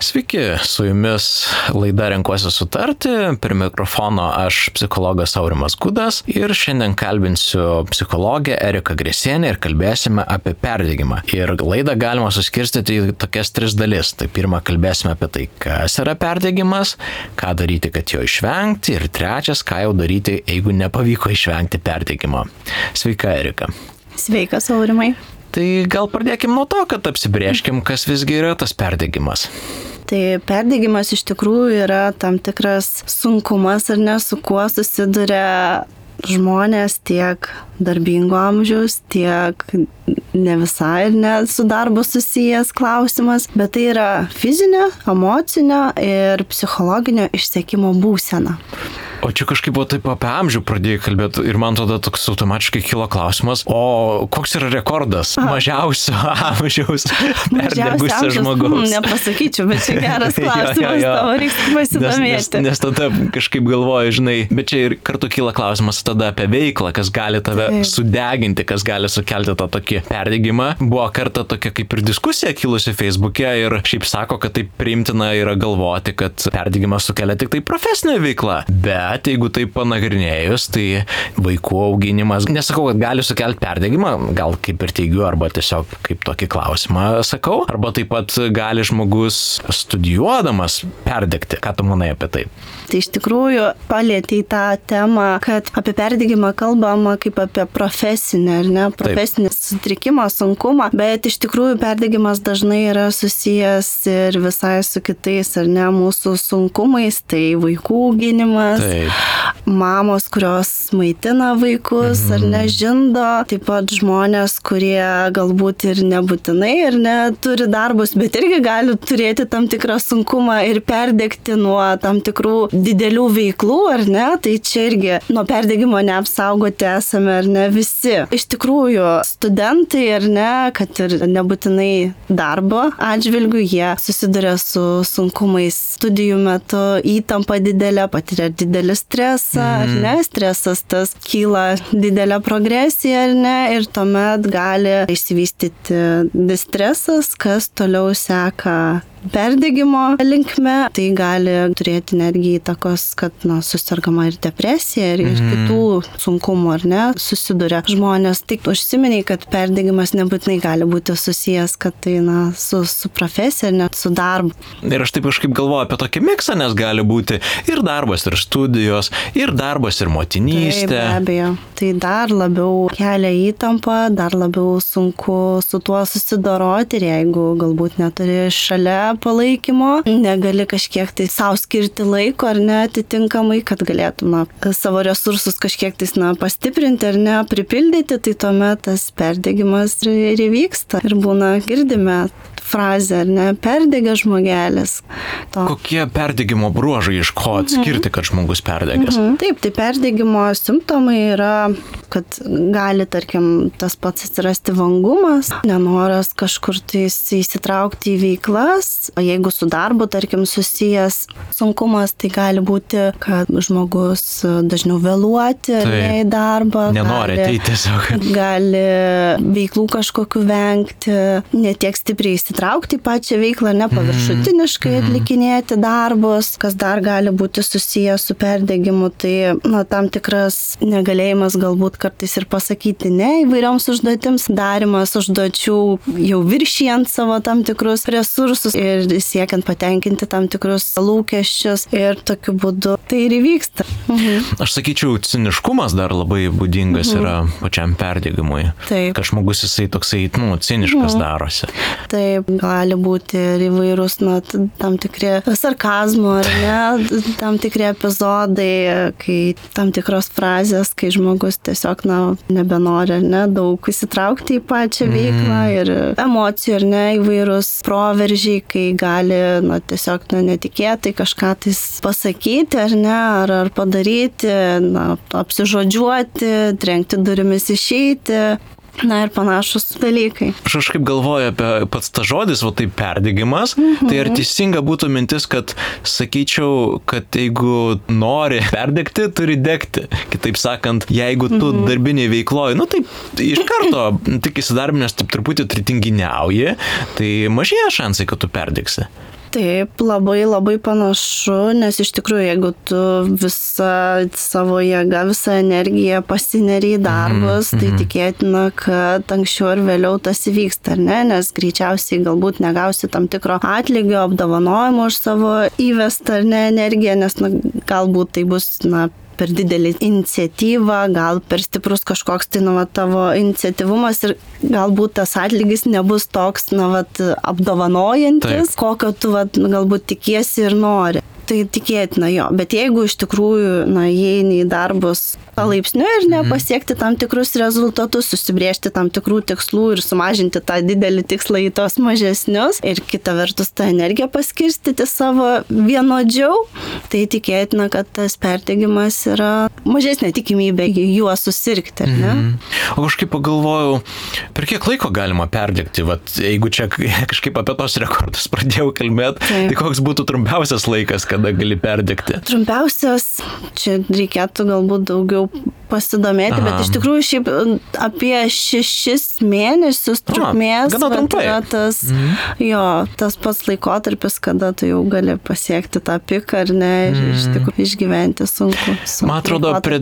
Sveiki, su jumis laida Renkuosi sutarti, prie mikrofono aš psichologas Aurimas Gudas ir šiandien kalbinsiu psichologę Eriką Grėsienę ir kalbėsime apie perdegimą. Ir laidą galima suskirstyti į tokias 3 dalis. Tai pirmą kalbėsime apie tai, kas yra perdegimas, ką daryti, kad jo išvengti ir trečias, ką jau daryti, jeigu nepavyko išvengti perdegimo. Sveika, Erika. Sveikas, Aurimai. Tai gal pradėkim nuo to, kad apsibrėžkim, kas visgi yra tas perdegimas. Tai perdegimas iš tikrųjų yra tam tikras sunkumas ar ne, su kuo susiduria žmonės tiek darbingo amžiaus, tiek ne visai ir ne su darbu susijęs klausimas, bet tai yra fizinio, emocinio ir psichologinio išsekimo būsena. O čia kažkaip taip apie amžių pradėjai kalbėti ir man tada toks automatiškai kilo klausimas, o koks yra rekordas mažiausio amžiaus perdegusio žmogaus? Nepasakyčiau, bet čia geras klausimas, tavo reiks pasidomėti. Nes tada kažkaip galvoju, žinai, bet čia ir kartu kyla klausimas tada apie veiklą, kas gali tave sudeginti, kas gali sukelti tą tokį perdegimą. Buvo kartą tokia kaip ir diskusija kilusi Facebook'e ir šiaip sako, kad taip priimtina yra galvoti, kad perdegimas sukelia tik tai profesinė veikla. Bet jeigu tai panagrinėjus, tai vaikų auginimas, nesakau, kad gali sukelti perdegimą, gal kaip ir teigiu, arba tiesiog kaip tokį klausimą sakau, arba taip pat gali žmogus studijuodamas perdegti. Ką tu manai apie tai? Tai iš tikrųjų palietei tą temą, kad apie perdegimą kalbama kaip apie profesinę, ar ne, profesinį sutrikimą, sunkumą, bet iš tikrųjų perdegimas dažnai yra susijęs ir visai su kitais, ar ne, mūsų sunkumais, tai vaikų auginimas, mamos, kurios maitina vaikus, ar ne, žindo, taip pat žmonės, kurie galbūt ir nebūtinai, ar ne, turi darbus, bet irgi gali turėti tam tikrą sunkumą ir perdegti nuo tam tikrų didelių veiklų, ar ne, tai čia irgi nuo perdegimo neapsaugoti esame, ar ne, visi. Iš tikrųjų, studentai, ar ne, kad ir nebūtinai darbo atžvilgių, jie susiduria su sunkumais studijų metu, įtampa didelė, patiria didelį stresą, ar ne, stresas tas kyla didelė progresija, ar ne, ir tuomet gali išsivystyti distresas, kas toliau seka perdegimo linkme, tai gali turėti netgi įtakos, kad susirgama ir depresija, ir kitų sunkumų, ar ne, susiduria žmonės. Tik užsiminiai, kad perdegimas nebūtinai gali būti susijęs, kad tai su profesija, net su darbu. Ir aš taip kažkaip galvoju apie tokį miksą, nes gali būti ir darbas, ir studijos, ir darbas, ir motinystė. Taip, be abejo. Tai dar labiau kelia įtampą, dar labiau sunku su tuo susidoroti, ir jeigu galbūt neturi šalia palaikymo, negali kažkiek tai savo skirti laiko, ar ne, atitinkamai, kad galėtum savo resursus kažkiek tai pastiprinti, ar ne, pripildyti, tai tuomet tas perdegimas ir įvyksta. Ir būna, girdime frazę, ar ne, perdegė žmogelis. Kokie perdegimo bruožai, iš ko atskirti, kad žmogus perdegęs? Taip, tai perdegimo simptomai yra, kad gali, tarkim, tas pats atsirasti vangumas, nenoras kažkur tai įsitraukti į veiklas. O jeigu su darbu, tarkim, susijęs sunkumas, tai gali būti, kad žmogus dažniau vėluoti, ar ne, į darbą. Nenori ateiti tiesiog. Gali veiklų kažkokių vengti, netiek stipriai įsitraukti į pačią veiklą, nepaviršutiniškai atlikinėti darbus, kas dar gali būti susijęs su perdegimu, tai tam tikras negalėjimas galbūt kartais ir pasakyti ne įvairioms užduotims, darimas užduočių jau viršijant savo tam tikrus resursus ir siekiant patenkinti tam tikrus lūkesčius, ir tokiu būdu tai ir įvyksta. Aš sakyčiau, ciniškumas dar labai būdingas yra pačiam perdegimui. Taip. Kad žmogus jisai toksai, ciniškas darosi. Taip, gali būti ir įvairūs, tam tikri sarkazmo, ar ne, tam tikri epizodai, kai tam tikros frazės, kai žmogus tiesiog, nebenori, ar ne, daug įsitraukti į pačią veiklą, ir emocijų, ar ne, įvairūs proveržiai, kai gali, tiesiog, netikėtai kažką tais pasakyti, ar ne, ar padaryti, apsižodžiuoti, trenkti durimis išeiti. Ir panašus dalykai. Aš kažkaip galvoju apie pats ta žodis, tai perdegimas, tai ar teisinga būtų mintis, kad sakyčiau, kad jeigu nori perdegti, turi degti. Kitaip sakant, jeigu tu darbiniai veikloji, tai iš karto tik įsidarbinęs taip truputį tritinginiauji, tai mažėja šansai, kad tu perdegsi. Taip, labai panašu, nes iš tikrųjų, jeigu tu visą savo jėgą, visą energiją pasineri į darbus, tai tikėtina, kad anksčiau ir vėliau tas įvyksta, ar ne? Nes greičiausiai galbūt negausi tam tikro atlygio, apdovanojimo už savo įvestą ar ne energiją, nes galbūt tai bus per didelį iniciatyvą, gal per stiprus kažkoks tai tavo iniciatyvumas ir galbūt tas atlygis nebus toks apdovanojantis, kokio tu galbūt tikiesi ir nori. Tai tikėtina jo, bet jeigu iš tikrųjų įeini į darbus palaipsniui ir nepasiekti tam tikrus rezultatus, susibrėžti tam tikrų tikslų ir sumažinti tą didelį tikslą į tos mažesnius ir kita vertus tą energiją paskirstyti savo vienodžiau, tai tikėtina, kad tas perdegimas yra mažesnė tikimybė juos susirgti, ar ne? O kažkaip pagalvojau, per kiek laiko galima perdegti? Jeigu čia kažkaip apie tos rekordus pradėjau kalbėti, tai koks būtų trumpiausias laikas, kada gali perdegti? Trumpiausias, čia reikėtų galbūt daugiau pasidomėti, bet iš tikrųjų šiaip apie 6 mėnesius trukmės yra tas pats laikotarpis, kada tu jau gali pasiekti tą piką, ar ne, ir iš tikrųjų išgyventi sunku. Man atrodo, prie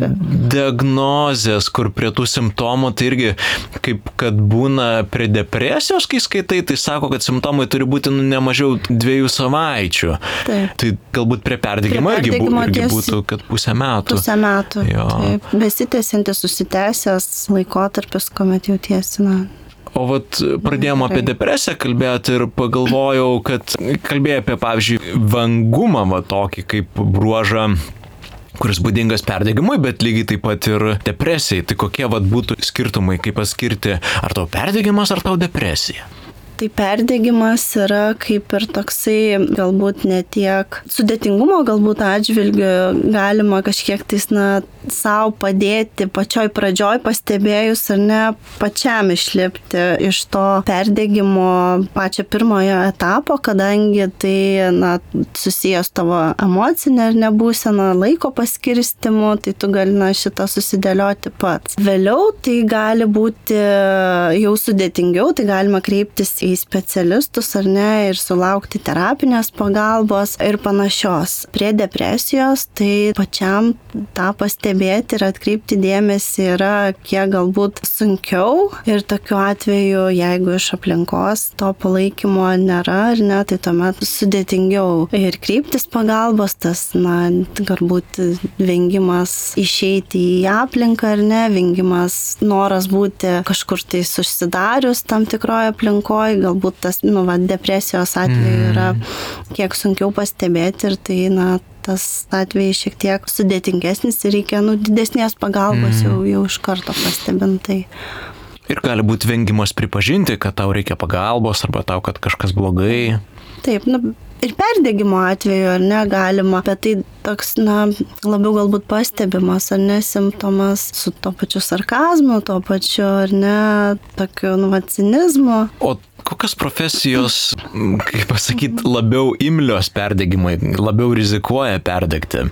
diagnozės, kur prie tų simptomų, tai irgi kaip kad būna prie depresijos, kai skaitai, tai sako, kad simptomai turi būti ne mažiau 2 savaičių. Taip. Tai galbūt prie perdegimo irgi būtų, kad pusę metų. Pusę metų. Taip. Besitęsiantis, susitęsęs laikotarpis, kuomet jautiesi. O pradėjom apie depresiją kalbėti ir pagalvojau, kad kalbėjai apie, pavyzdžiui, vangumą tokį kaip bruožą, kuris būdingas perdegimui, bet lygiai taip pat ir depresijai. Tai kokie būtų skirtumai, kaip atskirti, ar tau perdegimas, ar tau depresija? Tai perdegimas yra kaip ir toksai, galbūt ne tiek sudėtingumo, galbūt atžvilgiu galima kažkiek tais, savo padėti pačioj pradžioj pastebėjus ar ne pačiam išlipti iš to perdegimo pačio pirmojo etapo, kadangi tai, susijęs tavo emocinė ar nebūsena laiko paskirstimu, tai tu gali šitą susidėlioti pats. Vėliau tai gali būti jau sudėtingiau, tai galima kreiptis į specialistus ar ne ir sulaukti terapinės pagalbos ir panašios. Prie depresijos tai pačiam tą pastebėti ir atkreipti dėmesį yra kiek galbūt sunkiau ir tokiu atveju, jeigu iš aplinkos to palaikymo nėra ar ne, tai tuomet sudėtingiau ir kreiptis pagalbos, tas galbūt vengimas išeiti į aplinką ar ne, vengimas noras būti kažkur tai užsidarius tam tikroje aplinkoje, galbūt tas depresijos atveju yra kiek sunkiau pastebėti ir tai tas atvejai šiek tiek sudėtingesnis ir reikia didesnės pagalbos jau iš karto pastebintai. Ir gali būti vengimas pripažinti, kad tau reikia pagalbos arba tau, kad kažkas blogai. Taip, ir perdegimo atveju, ar ne, galima, bet tai toks, labiau galbūt pastebimas, ar ne, simptomas su to pačiu sarkazmu, to pačiu, ar ne, tokiu, cinizmu. O kokios profesijos, kaip pasakyti, labiau imlios perdegimai, labiau rizikuoja perdegti?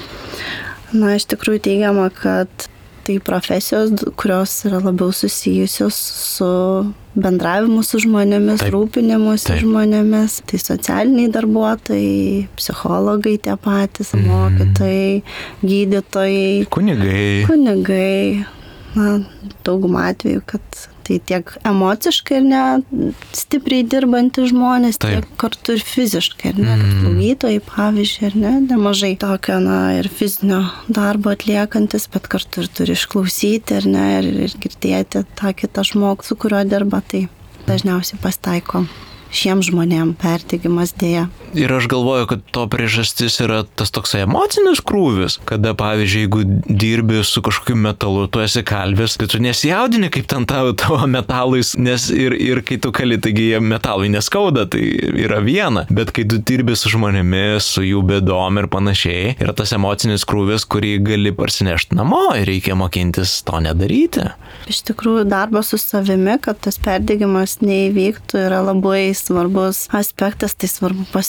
Iš tikrųjų teigiama, kad tai profesijos, kurios yra labiau susijusios su bendravimu su žmonėmis, rūpinimusi žmonėmis, tai socialiniai darbuotojai, psichologai tie patys, mokytojai, gydytojai, kunigai, daugumą atveju, kad tai tiek emociškai ir ne stipriai dirbantys žmonės, tiek kartu ir fiziškai, ir ne, slaugytojai, pavyzdžiui, ir ne, nemažai tokio, ir fizinio darbo atliekantis, bet kartu ir turi išklausyti, ir ne, ir girdėti tą kitą žmogų, su kuriuo dirba, tai dažniausiai pasitaiko šiem žmonėm perdegimas dėja. Ir aš galvoju, kad to priežastis yra tas toksai emocinis krūvis, kada, pavyzdžiui, jeigu dirbi su kažkokiu metalu, tu esi kalvis, tai tu nesijaudini, kaip ten tavo metalais, nes ir kai tu kali, taigi jie metalui neskauda, tai yra viena, bet kai tu dirbi su žmonėmis, su jų bėdom ir panašiai, yra tas emocinis krūvis, kurį gali parsinešti namo ir reikia mokintis to nedaryti. Iš tikrųjų, darbas su savimi, kad tas perdegimas neįvyktų, yra labai svarbus aspektas, tai svarbu pasiruošti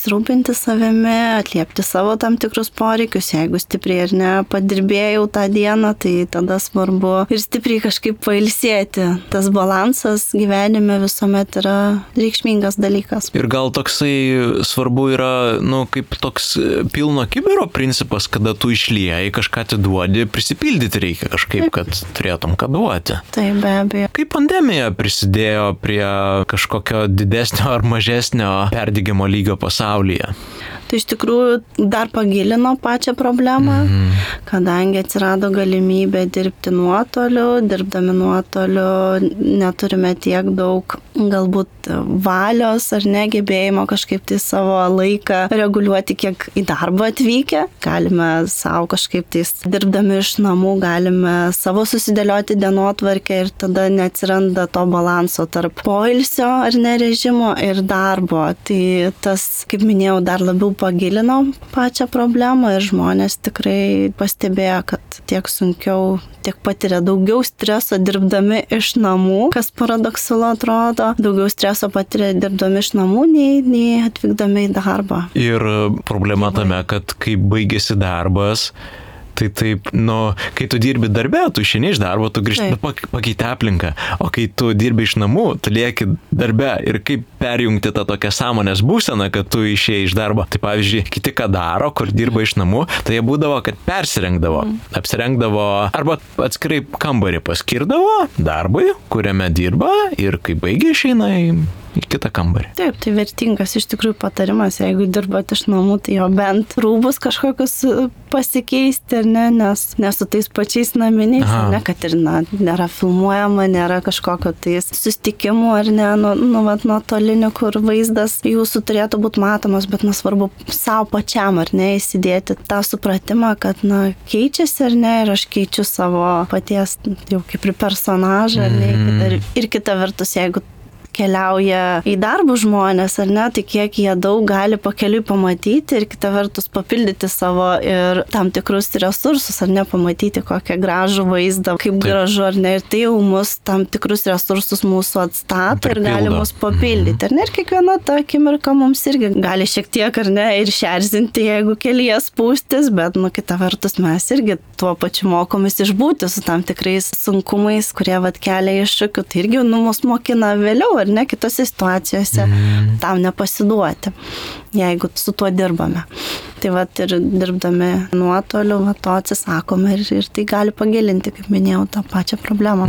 pasirūpinti savimi, atliepti savo tam tikrus poreikius. Jeigu stipriai ar ne padirbėjau tą dieną, tai tada svarbu ir stipriai kažkaip pailsėti. Tas balansas gyvenime visuomet yra reikšmingas dalykas. Ir gal toksai svarbu yra, kaip toks pilno kibiro principas, kada tu išliejai, kažką atiduodi, prisipildyti reikia kažkaip, kad turėtum ką duoti. Taip, be abejo. Kaip pandemija prisidėjo prie kažkokio didesnio ar mažesnio perdegimo lygio pasaulyje? Tai iš tikrųjų dar pagilino pačią problemą, kadangi atsirado galimybė dirbti nuotoliu, dirbdami nuotoliu neturime tiek daug galbūt valios ar negebėjimo kažkaip tai savo laiką reguliuoti, kiek į darbą atvykę. Galime savo kažkaip tai dirbdami iš namų, galime savo susidėlioti dienotvarkę ir tada neatsiranda to balanso tarp poilsio ar ne režimo ir darbo. Tai tas, kaip minėjau, dar labiau pagilino pačią problemą ir žmonės tikrai pastebėjo, kad tiek sunkiau, tiek patiria daugiau streso dirbdami iš namų, kas paradoksalu atrodo, daugiau streso patiria dirbdami iš namų nei atvykdami į darbą. Ir problema tame, kad kai baigėsi darbas, tai taip, kai tu dirbi darbe, tu išeini iš darbo, tu grįžti, pakeiti aplinką, o kai tu dirbi iš namų, tu lieki darbe ir kaip perjungti tą tokią sąmonės būseną, kad tu išėjai iš darbo. Tai pavyzdžiui, kiti ką daro, kur dirba iš namų, tai jie būdavo, kad persirengdavo, apsirengdavo arba atskirai kambarį paskirdavo darbui, kuriame dirba ir kai baigia išeina į kitą kambarį. Taip, tai vertingas iš tikrųjų patarimas, jeigu dirbat iš namų, tai jo bent rūbus kažkokius pasikeisti, ar ne, nes su tais pačiais naminiais, ar ne, kad ir nėra filmuojama, nėra kažkokio tais susitikimų, ar ne, nuotolinių, kur vaizdas jūsų turėtų būti matomas, bet svarbu savo pačiam, ar ne, įsidėti tą supratimą, kad, keičiasi, ar ne, ir aš keičiu savo paties jau kaip ir personažą, ar ne, ir kita vertus, jeigu keliauja į darbų žmonės, ar ne, tai kiek jie daug gali pakeliui pamatyti ir kita vertus papildyti savo ir tam tikrus resursus, ar ne, pamatyti kokią gražų vaizdą, kaip gražu, ar ne, ir tai jau mus tam tikrus resursus mūsų atstato ir gali mus papildyti, ar ne, ir kiekviena ta akimirka mums irgi gali šiek tiek, ar ne, ir šerzinti, jeigu kelyje spūstis, bet, kita vertus mes irgi tuo pačiu mokomės išbūti su tam tikrais sunkumais, kurie kelia iššūkių, tai irgi mus mokina vėliau, ar ne, kitose situacijose tam nepasiduoti, jeigu su tuo dirbame. Tai ir dirbdami nuotoliu, to atsisakome ir tai gali pagilinti, kaip minėjau, tą pačią problemą.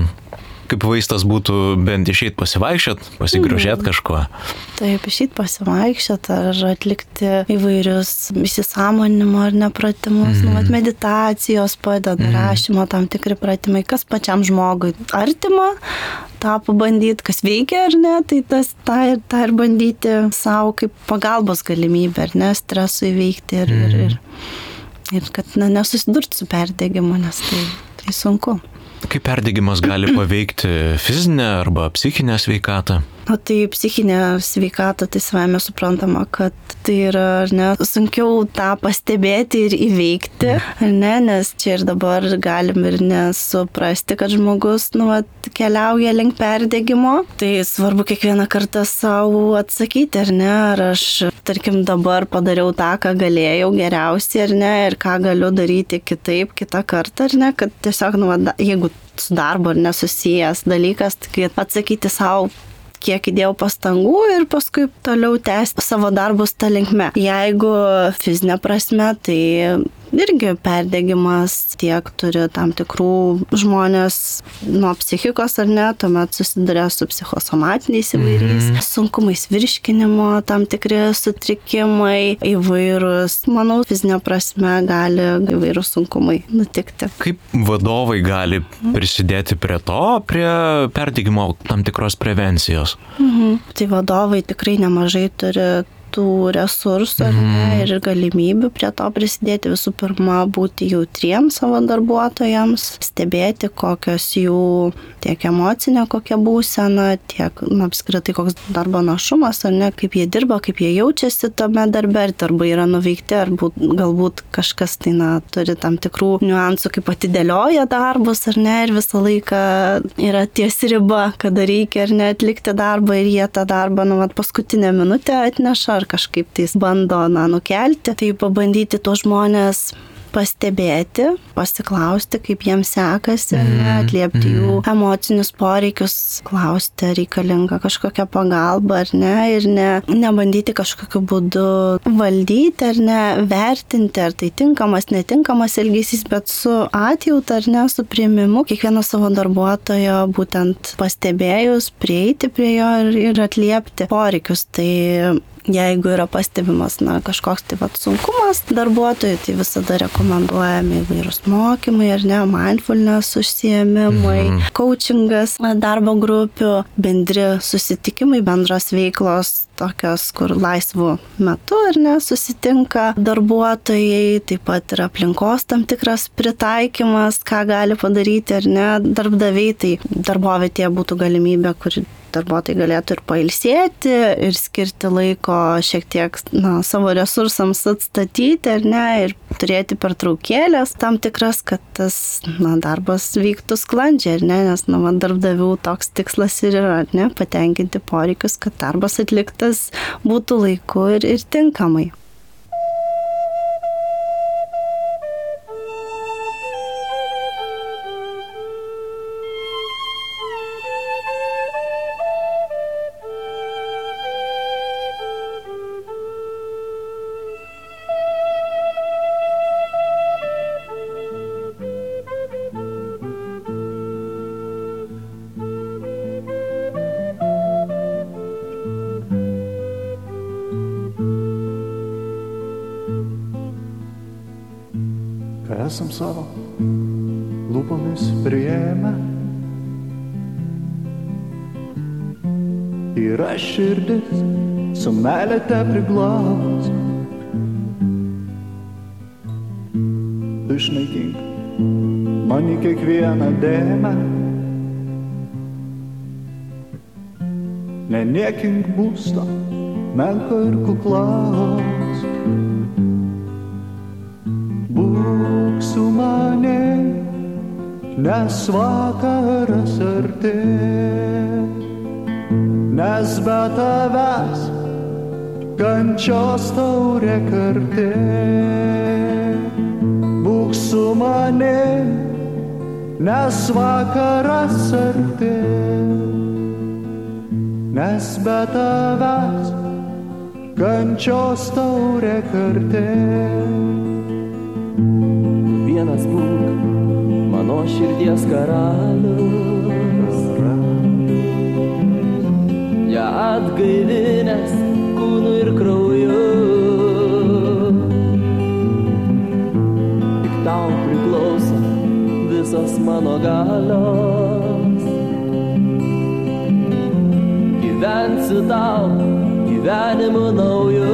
Kaip vaistas būtų bent išeit pasivaikščiot, pasigrožėt kažko. Taip, išeit pasivaikščiot ar atlikti įvairius įsisąmoninimo ar nepratimus, meditacijos padeda, rašymo tam tikri pratimai, kas pačiam žmogui artima, tą pabandyti, kas veikia ar ne, tai tą ir bandyti savo kaip pagalbos galimybę, ar ne, stresų įveikti ir kad nesusidurti su perdegimu, nes tai sunku. Kaip perdegimas gali paveikti fizinę arba psichinę sveikatą? Tai psichinė sveikata, tai savame suprantama, kad tai yra, ar ne, sunkiau tą pastebėti ir įveikti, ar ne, nes čia ir dabar galim ir nesuprasti, kad žmogus, keliauja link perdegimo. Tai svarbu kiekvieną kartą savo atsakyti, ar ne, ar aš, tarkim, dabar padariau tą, ką galėjau geriausiai, ar ne, ir ką galiu daryti kitaip kitą kartą, ar ne, kad tiesiog, jeigu su darbu ar nesusijęs dalykas, tai atsakyti savo, kiek įdėjau pastangų ir paskui toliau tęsti savo darbus tą linkme. Jeigu fizinė prasme, tai irgi perdegimas tiek turi tam tikrų žmonės nuo psichikos, ar ne, tuomet susiduria su psichosomatiniais įvairiais sunkumais, virškinimo, tam tikri sutrikimai, įvairūs, manau, fizinė prasme gali įvairūs sunkumai nutikti. Kaip vadovai gali prisidėti prie perdegimo tam tikros prevencijos? Tai vadovai tikrai nemažai turi tų resursų ir galimybių prie to prisidėti. Visų pirma, būti jautriems savo darbuotojams, stebėti, kokios jų tiek emocinė kokia būsena, tiek apskritai koks darbo našumas, ar ne, kaip jie dirba, kaip jie jaučiasi tame darbe, ar darbai yra nuveikti, ar galbūt kažkas tai turi tam tikrų niuansų, kaip atidėlioja darbus, ar ne, ir visą laiką yra ties riba, kada reikia ar ne atlikti darbą ir jie tą darbą paskutinę minutę atneša, ar kažkaip tais bando nukelti, tai pabandyti tuos žmonės pastebėti, pasiklausti, kaip jiems sekasi, atliepti jų emocinius poreikius, klausti, ar reikalinga kažkokia pagalba ar ne, ir nebandyti kažkokiu būdu valdyti ar ne, vertinti, ar tai tinkamas, netinkamas elgesys, bet su atjauta ar ne, su priėmimu, kiekvieno savo darbuotojo būtent pastebėjus, prieiti prie jo ir atliepti poreikius. Tai jeigu yra pastebimas kažkoks tai sunkumas darbuotojui, tai visada rekomenduojami įvairūs mokymai ar ne, mindfulness užsiėmimai, coachingas darbo grupių, bendri susitikimai, bendros veiklos, tokios, kur laisvų metu ar ne susitinka darbuotojai, taip pat ir aplinkos tam tikras pritaikymas, ką gali padaryti ar ne darbdaviai, tai darbovietėje būtų galimybė, kur darbuotojai galėtų ir pailsėti, ir skirti laiko šiek tiek savo resursams atstatyti, ar ne, ir turėti pertraukėlės tam tikras, kad tas darbas vyktų sklandžiai, ar ne, nes darbdavių toks tikslas ir yra, ar ne, patenkinti poreikius, kad darbas atliktas būtų laiku ir tinkamai. Esam savo lūpomis priėmę, yra širdis su meile te priglaus. Tu išnaikink man į kiekvieną dėmę, neniekink būsto menko ir kuklaus. Būk su manim, nes vakaras artės, nes be tavęs kančios taurė kartė. Būk su manim, nes vakaras artės, nes be tavęs kančios taurė kartė. Vienas būk mano širdies karalius, ją atgaivinęs kūnu ir krauju. Tik tau priklauso visos mano galios, gyvensiu tau gyvenimu nauju.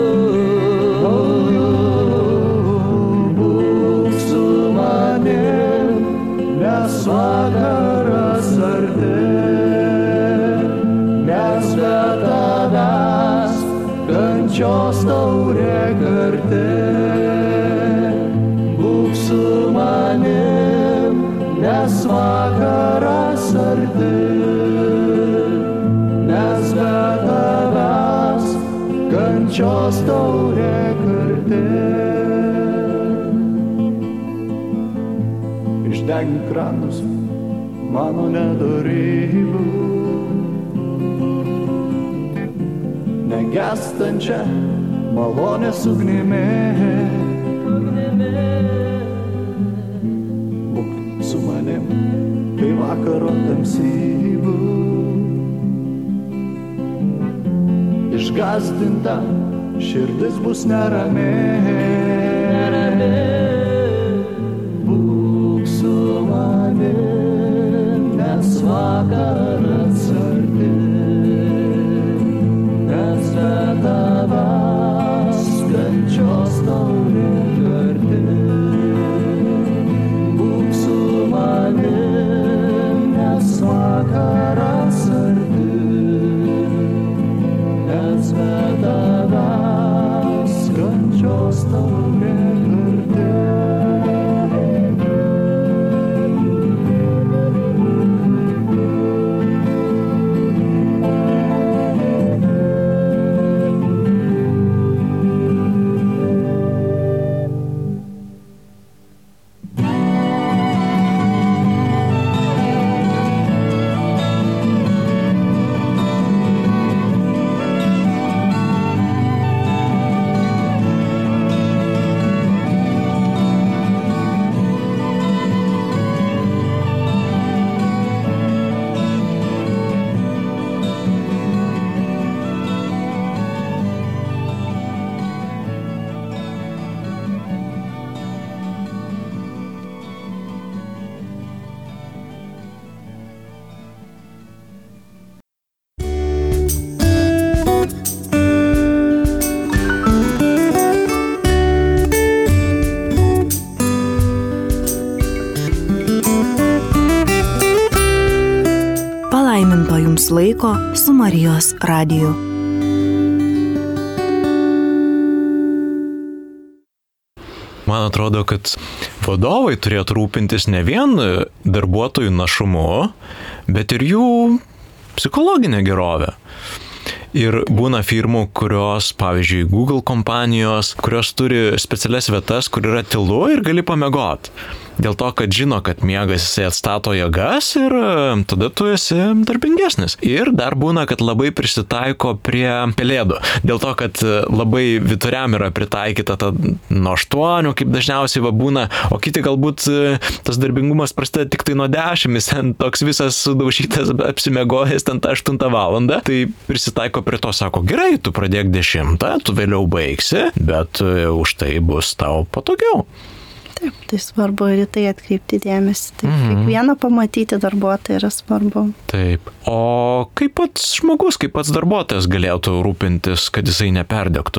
Nes vakaras artės, nes be tavęs kančios taurė kartė. Būk su manim, nes vakaras artės, nes be tavęs kančios taurė kartė. Išdegink kranus mano nedorybių, negęstančią malonės ugnimi. Būk su manim, kai vakaro tamsybių, išgąsdinta širdis bus nerami. Nes vakaras artės, nes be tavęs kančios taurė kartė. Būk su manim, nes vakaras artės, nes be tavęs kančios taurė kartė. Valandos laiko su Marijos radiju. Man atrodo, kad vadovai turėtų rūpintis ne vien darbuotojų našumu, bet ir jų psichologinę gerovę. Ir būna firmų, kurios, pavyzdžiui, Google kompanijos, kurios turi specialias vietas, kur yra tylu ir gali pamiegoti. Dėl to, kad žino, kad miegas jisai atstato jėgas ir tada tu esi darbingesnis. Ir dar būna, kad labai prisitaiko prie pelėdų. Dėl to, kad labai vyturiam yra pritaikyta nuo 8, kaip dažniausiai būna, o kiti galbūt tas darbingumas prasideda tik tai nuo 10, jis ten toks visas sudaužytas, apsimiegojęs ten tą 8 valandą. Tai prisitaiko prie to, sako, gerai, tu pradėk 10, tu vėliau baigsi, bet už tai bus tau patogiau. Taip, tai svarbu ir į tai atkreipti dėmesį. Tai kiekvieną pamatyti darbuotoją yra svarbu. Taip. O kaip pats žmogus, kaip pats darbuotojas galėtų rūpintis, kad jisai neperdegtų?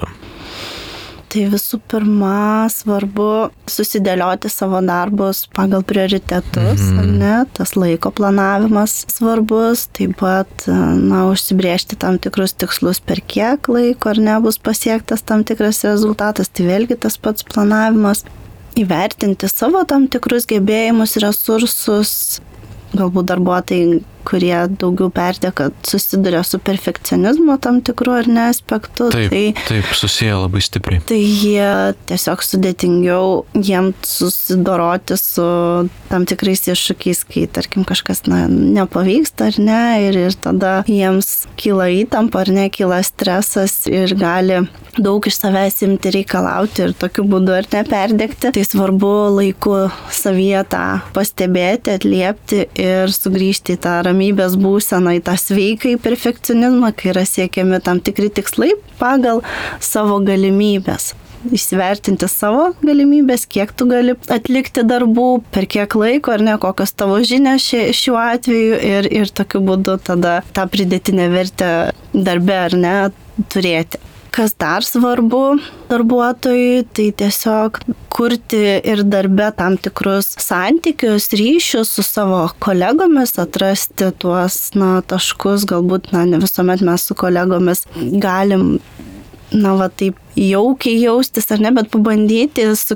Tai visų pirma, svarbu susidėlioti savo darbus pagal prioritetus, ar ne? Tas laiko planavimas svarbus, taip pat, užsibrėžti tam tikrus tikslus, per kiek laiko ar ne bus pasiektas tam tikras rezultatas, tai vėlgi tas pats planavimas. Įvertinti savo tam tikrus gebėjimus, resursus, galbūt darbuotojai, kurie daugiau perdega, susiduria su perfekcionizmu tam tikru ar ne aspektu. Taip, susiję labai stipriai. Tai jie tiesiog sudėtingiau jiems susidoroti su tam tikrais iššūkiais, kai, tarkim, kažkas nepavyksta ar ne, ir tada jiems kyla įtampa ar ne, kyla stresas ir gali daug iš savęs imti reikalauti ir tokiu būdu ar neperdegti. Tai svarbu laiku savyje tą pastebėti, atliepti ir sugrįžti į tą ramybės būseną, į tą sveiką į perfekcionizmą, kai yra siekiami tam tikri tikslai pagal savo galimybės. Įsivertinti savo galimybės, kiek tu gali atlikti darbų, per kiek laiko ar ne, kokios tavo žinios šiuo atveju ir tokiu būdu tada tą pridėtinę vertę darbe ar ne turėti. Kas dar svarbu darbuotojui, tai tiesiog kurti ir darbe tam tikrus santykius, ryšius su savo kolegomis, atrasti tuos taškus, galbūt ne visuomet mes su kolegomis galim taip jaukiai jaustis ar ne, bet pabandyti su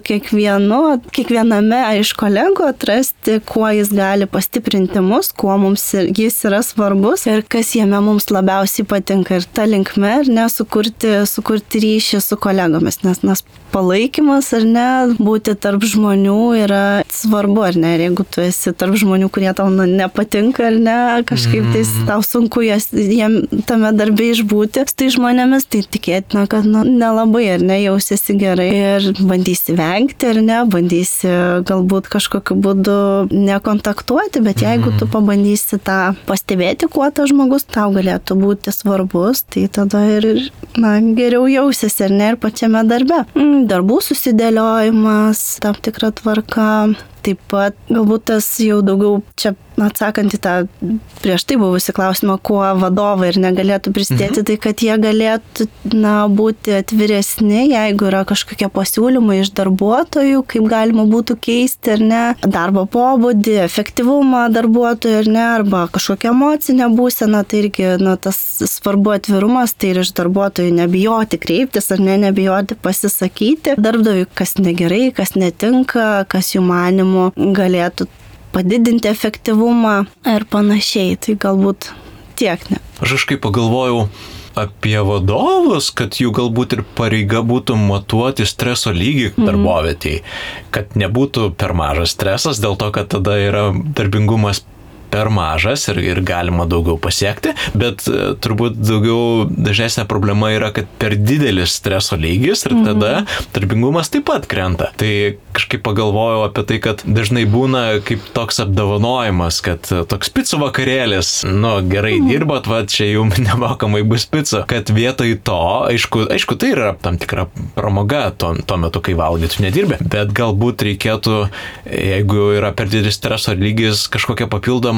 kiekviename iš kolegų atrasti, kuo jis gali pastiprinti mus, kuo mums jis yra svarbus ir kas jame mums labiausiai patinka ir ta linkme, ar ne, sukurti ryšį su kolegomis, nes palaikymas, ar ne, būti tarp žmonių yra svarbu, ar ne, ir jeigu tu esi tarp žmonių, kurie tau nepatinka, ar ne, kažkaip tai tau sunku jiem tame darbe išbūti, su tai žmonėmis, tai tikėtina, kad nelabai, ar ne, jausiesi gerai ir bandysi vengti, ar ne, bandysi galbūt kažkokiu būdu nekontaktuoti, bet jeigu tu pabandysi tą pastebėti, kuo tas žmogus tau galėtų būti svarbus, tai tada ir geriau jausiesi, ar ne, ir pačiame darbe. Darbų susidėliojimas, tam tikra tvarka, taip pat galbūt tas jau daugiau čia atsakant į tą prieš tai buvusi klausimą, kuo vadovai ir negalėtų prisidėti, tai kad jie galėtų būti atviresni, jeigu yra kažkokie pasiūlymai iš darbuotojų, kaip galima būtų keisti ar ne darbo pobūdį, efektyvumą darbuotojų ar ne, arba kažkokią emocinę būseną, tai irgi tas svarbu atvirumas, tai ir iš darbuotojų nebijoti kreiptis ar ne, nebijoti pasisakyti darbdaviui, kas negerai, kas netinka, kas jų manymu galėtų padidinti efektyvumą ir panašiai, tai galbūt tiek ne. Aš kažkaip pagalvojau apie vadovus, kad jų galbūt ir pareiga būtų matuoti streso lygį darbovietėje, kad nebūtų per mažas stresas, dėl to, kad tada yra darbingumas per mažas ir galima daugiau pasiekti, bet turbūt dažnesnė problema yra, kad per didelis streso lygis ir tada darbingumas taip pat krenta. Tai kažkaip pagalvojau apie tai, kad dažnai būna kaip toks apdovanojimas, kad toks picų vakarėlis, gerai dirbot, čia jums nemokamai bus pica, kad vietoj to, aišku, tai yra tam tikra pramoga tuo metu, kai valgai, tu nedirbi, bet galbūt reikėtų, jeigu yra per didelis streso lygis, kažkokią papildomą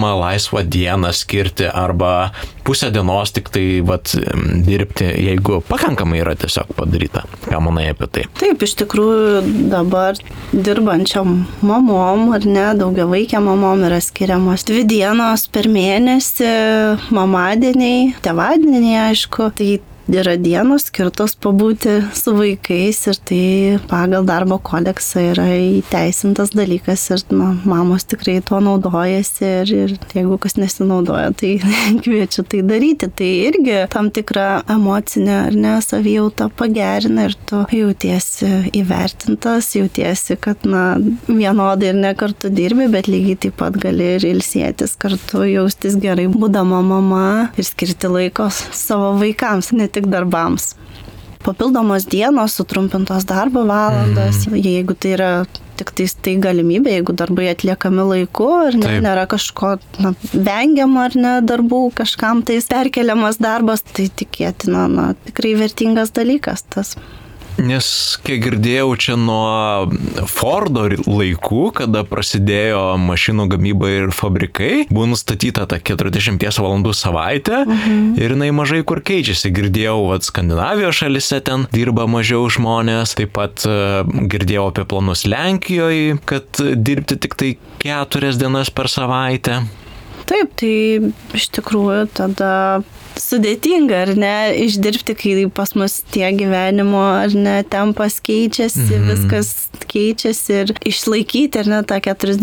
įmanoma laisvą dieną skirti arba pusę dienos tik tai dirbti, jeigu pakankamai yra tiesiog padaryta. Ką manai apie tai? Taip, iš tikrųjų dabar dirbančiam mamom ar ne, daugiavaikėm mamom yra skiriamos 2 dienos per mėnesį, mamadieniai, tėvadieniai, aišku, tai yra dienos skirtos pabūti su vaikais ir tai pagal darbo kodeksą yra įteisintas dalykas ir mamos tikrai tuo naudojasi ir jeigu kas nesinaudoja, tai kviečiu tai daryti. Tai irgi tam tikrą emocinę ar ne savijautą pagerina ir tu jautiesi įvertintas, jautiesi, kad vienodai ir ne kartu dirbi, bet lygiai taip pat gali ir ilsėtis kartu, jaustis gerai būdama mama ir skirti laiko savo vaikams, ne tik darbams. Papildomos dienos, sutrumpintos darbo valandos, jeigu tai yra tik tai galimybė, jeigu darbai atliekami laiku ir nėra kažko vengiamo ar ne darbų, kažkam tais perkeliamas darbas, tai tikėtina, tikrai vertingas dalykas tas. Nes, kiek girdėjau, čia nuo Fordo laikų, kada prasidėjo mašinų gamyba ir fabrikai, buvo nustatyta ta 40 valandų savaitė ir jinai mažai kur keičiasi. Girdėjau, Skandinavijos šalise ten dirba mažiau žmonės, taip pat girdėjau apie planus Lenkijoje, kad dirbti tik tai 4 dienas per savaitę. Taip, tai iš tikrųjų tada sudėtinga, ar ne, išdirbti, kai pas mus tie gyvenimo, ar ne, tempas keičiasi, viskas keičiasi ir išlaikyti, ar ne, tą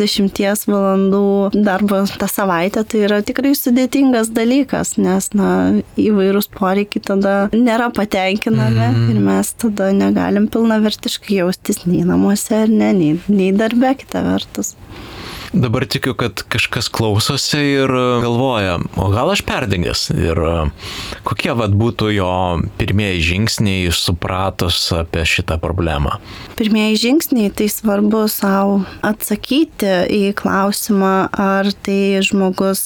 40 valandų darbo tą savaitę, tai yra tikrai sudėtingas dalykas, nes, įvairūs poreikiai tada nėra patenkinami ir mes tada negalim pilnavertiškai jaustis nei namuose, ar ne, nei darbe, kita vertus. Dabar tikiu, kad kažkas klausosi ir galvoja, o gal aš perdegęs ir kokie būtų jo pirmieji žingsniai supratus apie šitą problemą? Pirmieji žingsniai, tai svarbu savo atsakyti į klausimą, ar tai žmogus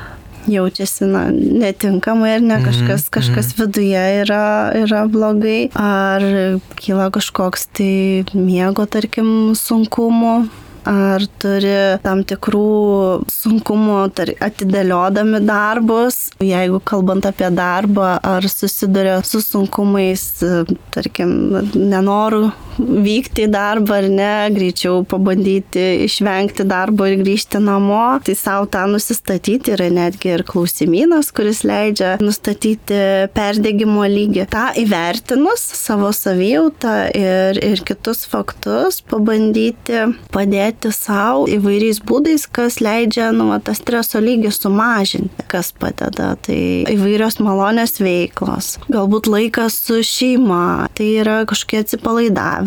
jaučiasi netinkamai ar ne, kažkas viduje yra blogai, ar kyla kažkoks tai miego, tarkim, sunkumų, ar turi tam tikrų sunkumų atidėliodami darbus. Jeigu kalbant apie darbą, ar susiduria su sunkumais, tarkim, nenoru vykti į darbą ar ne, greičiau pabandyti išvengti darbo ir grįžti namo, tai savo tą nusistatyti yra netgi ir klausimynas, kuris leidžia nustatyti perdegimo lygį. Ta įvertinus savo savijautą ir kitus faktus, pabandyti padėti savo įvairiais būdais, kas leidžia tą streso lygį sumažinti, kas padeda. Tai įvairios malonios veiklos, galbūt laikas su šeima, tai yra kažkokie atsipalaidavimo.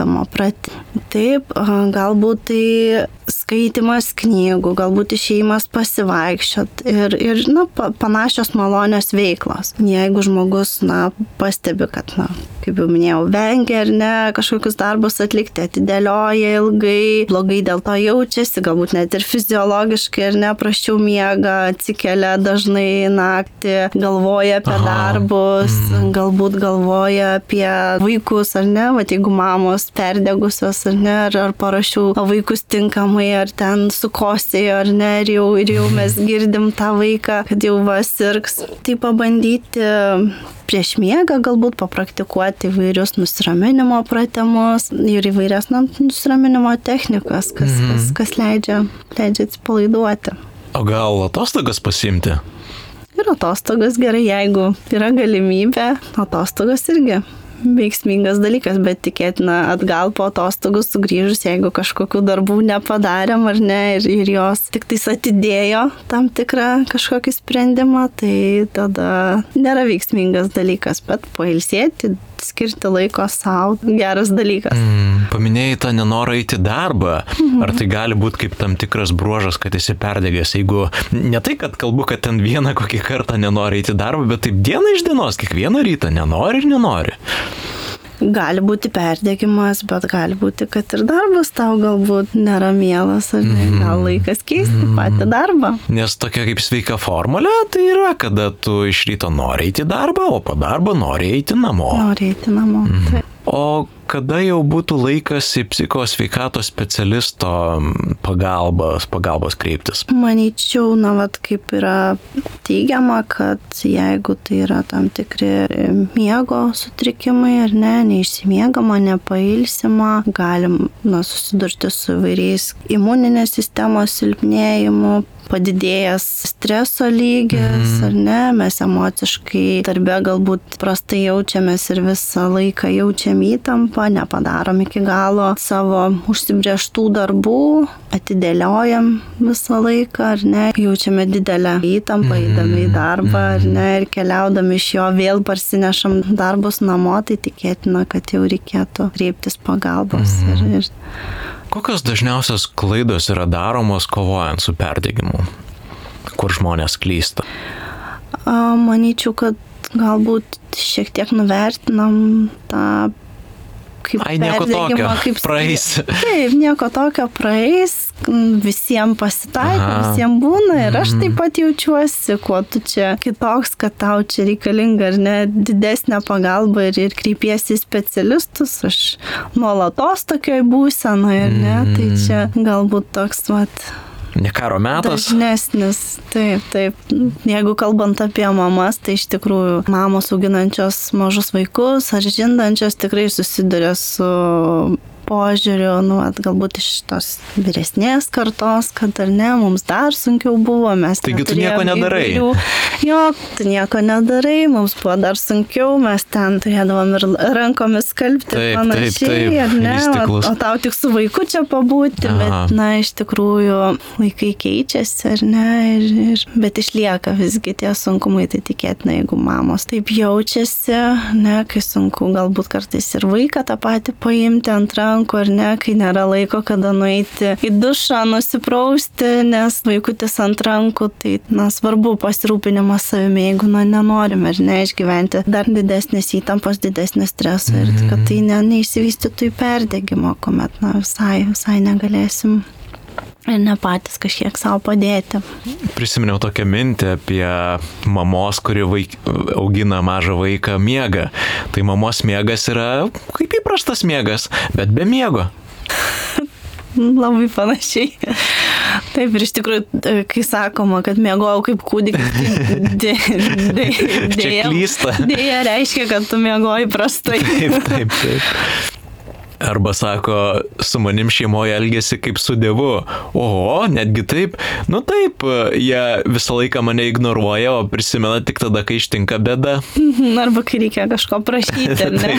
Taip, galbūt tai skaitimas knygų, galbūt išėjimas pasivaikščiot ir panašios malonios veiklos. Jeigu žmogus, pastebi, kad, kaip jau minėjau, vengia ar ne, kažkokius darbus atlikti, atidėlioja ilgai, blogai dėl to jaučiasi, galbūt net ir fiziologiškai ar ne, prasčiau miega, atsikelia dažnai naktį, galvoja apie darbus, galbūt galvoja apie vaikus ar ne, jeigu mamos perdegusios ar ne, ar parašiau vaikus tinkamai, ar ten sukosėjo ar ne, ir jau mes girdim tą vaiką, kad jau sirgs. Tai pabandyti prieš miegą galbūt papraktikuoti įvairius nusiraminimo pratimus ir įvairias nusiraminimo technikas, kas leidžia atsipalaiduoti. O gal atostogas pasiimti? Ir atostogas gerai, jeigu yra galimybė, atostogas irgi veiksmingas dalykas, bet tikėtina atgal po atostogų sugrįžus, jeigu kažkokių darbų nepadarėm ar ne, ir jos tik tais atidėjo tam tikrą kažkokį sprendimą, tai tada nėra veiksmingas dalykas, bet pailsėti, skirti laiko savo, geras dalykas. Paminėjai tą nenorą eiti darbą. Ar tai gali būti kaip tam tikras bruožas, kad esi perdegęs? Jeigu ne tai, kad kalbu, kad ten vieną kokį kartą nenori eiti darbą, bet taip diena iš dienos, kiekvieną rytą nenori ir nenori. Gali būti perdegimas, bet gali būti, kad ir darbas tau galbūt nėra mielas, ar ne, gal laikas keisti patį darbą. Nes tokia kaip sveika formulė, tai yra, kada tu iš ryto nori eiti darbą, o po darbo nori eiti namo. Nori eiti namo, taip. O kada jau būtų laikas į psichosveikatos specialisto pagalbos kreiptis? Manyčiau, kaip yra teigiama, kad jeigu tai yra tam tikri miego sutrikimai ar ne, neišsimiegama, nepailsima, galim susidurti su įvairiais imuninės sistemos silpnėjimu, padidėjęs streso lygis, ar ne, mes emociškai darbe galbūt prastai jaučiamės ir visą laiką jaučiam įtampą, nepadarom iki galo savo užsibrėžtų darbų, atidėliojam visą laiką, ar ne, jaučiame didelę įtampą, įdami į darbą, ar ne, ir keliaudami iš jo vėl parsinešam darbus namo, tai tikėtina, kad jau reikėtų kreiptis pagalbos. Ir kokios dažniausios klaidos yra daromos kovojant su perdegimu? Kur žmonės klysta? Manyčiau, kad galbūt šiek tiek nuvertinam tą kaip nieko tokio, praeis. Taip, nieko tokio praeis, visiems pasitaiko, visiems būna ir aš taip pat jaučiuosi, kuo tu čia kitoks, kad tau čia reikalinga ar ne didesnė pagalba ir kreipiesi į specialistus, aš nuolatos tokioj būsenoje, ar ne, tai čia galbūt toks ne karo metas. Dažnesnis, taip. Jeigu kalbant apie mamas, tai iš tikrųjų mamos auginančios mažus vaikus ar žindančios tikrai susiduria su požiūriu, galbūt iš tos vyresnės kartos, kad ar ne, mums dar sunkiau buvo, mes taigi tu nieko nedarai. Jo, tu nieko nedarai, mums buvo dar sunkiau, mes ten turėdavom ir rankomis skalbti ir panašiai, ar ne, o tau tik su vaiku čia pabūti, bet, iš tikrųjų, laikai keičiasi, ar ne, bet išlieka visgi tie sunkumai, tai tikėtina, jeigu mamos taip jaučiasi, ne, kai sunku galbūt kartais ir vaiką tą patį paimti ant rankų, ar ne, kai nėra laiko, kada nueiti į dušą, nusiprausti, nes vaikutis ant rankų, tai svarbu pasirūpinimas savimi, jeigu nenorime ar ne išgyventi dar didesnės įtampos, didesnės streso ir kad tai neišsivystytų į perdegimą, kuomet visai negalėsim ir ne patys kažkiek savo padėti. Prisiminiau tokią mintį apie mamos, kuri augina mažą vaiką, miegą. Tai mamos miegas yra kaip įprastas miegas, bet be miego. Labai panašiai. Taip, ir iš tikrųjų, kai sakoma, kad miegojau kaip kūdikis, dėja reiškia, kad tu miegoji prastai. Taip. Arba sako, su manim šeimoje elgėsi kaip su dievu. Oho, netgi taip. Taip, jie visą laiką mane ignoruoja, o prisimena tik tada, kai ištinka bėda. Arba kai reikia kažko prašyti, ne?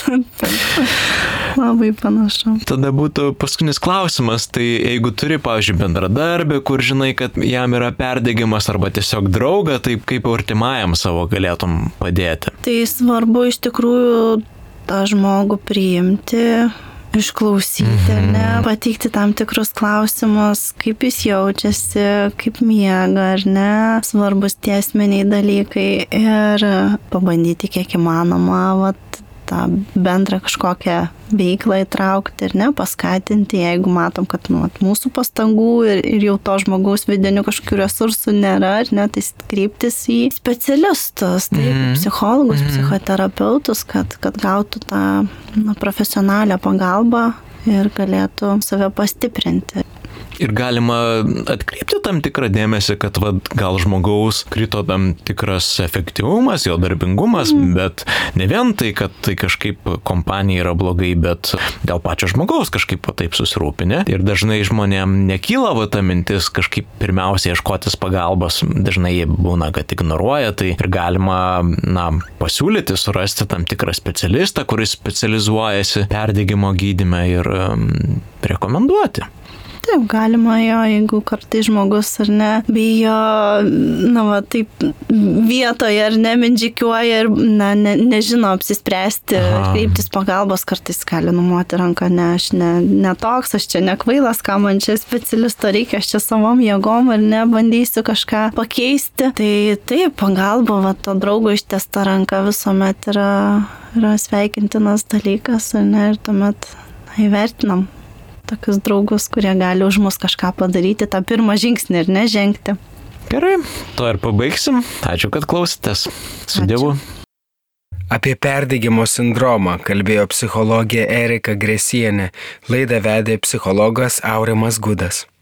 Taip. Labai panašu. Tada būtų paskutinis klausimas, tai jeigu turi, pavyzdžiui, bendradarbį, kur žinai, kad jam yra perdegimas, arba tiesiog draugą, tai kaip artimajam savo galėtum padėti? Tai svarbu iš tikrųjų tą žmogų priimti, išklausyti, ne, pateikti tam tikrus klausimus, kaip jis jaučiasi, kaip miega, ar ne, svarbus tie asmeniai dalykai ir pabandyti kiek įmanoma, tą bendrą kažkokią veiklą įtraukti ir ne, paskatinti, jeigu matom, kad mūsų pastangų ir jau to žmogaus vidinių kažkokių resursų nėra, ar ne, tai kreiptis į specialistus, psichologus, psichoterapeutus, kad gautų tą profesionalią pagalbą ir galėtų save pastiprinti. Ir galima atkreipti tam tikrą dėmesį, kad gal žmogaus krito tam tikras efektyvumas, jo darbingumas, bet ne vien tai, kad tai kažkaip kompanija yra blogai, bet dėl pačio žmogaus kažkaip taip susirūpinę. Ir dažnai žmonėm nekyla ta mintis kažkaip pirmiausia ieškotis pagalbos, dažnai jie būna, kad ignoruoja, tai ir galima pasiūlyti, surasti tam tikrą specialistą, kuris specializuojasi perdegimo gydyme ir rekomenduoti. Taip, galima jo, jeigu kartais žmogus ar ne, bijo, taip vietoje ar ne, mindžikiuoja ir nežino apsispręsti, kreiptis pagalbos, kartais gali numoti ranką, aš ne toks, aš čia nekvailas, ką man čia specialisto reikia, aš čia savom jėgom ar ne, bandysiu kažką pakeisti. Tai taip, pagalba, to draugo ištiesta ranka visuomet yra sveikintinas dalykas, ar ne, ir tuomet įvertinam tokius draugus, kurie gali už mus kažką padaryti, tą pirmą žingsnį ir nežengti. Gerai, to ir pabaigsim. Ačiū, kad klausėtės. Su Dievu. Apie perdegimo sindromą kalbėjo psichologė Erika Gresienė. Laidą vedė psichologas Aurimas Gudas.